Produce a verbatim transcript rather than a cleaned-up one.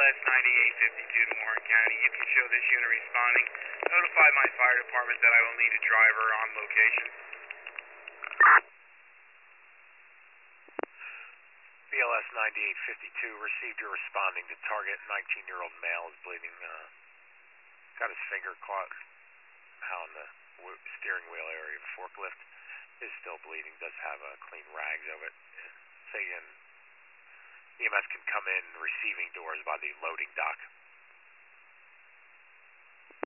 S ninety-eight fifty-two to Warren County. You can show this unit responding. Notify my fire department that I will need a driver on location. B L S ninety-eight fifty-two, received your responding to target. nineteen-year-old male is bleeding. Uh, got his finger caught on the steering wheel area of the forklift. Is still bleeding. Does have uh, clean rags of it. Say, and E M S can come in receiving doors by the loading dock.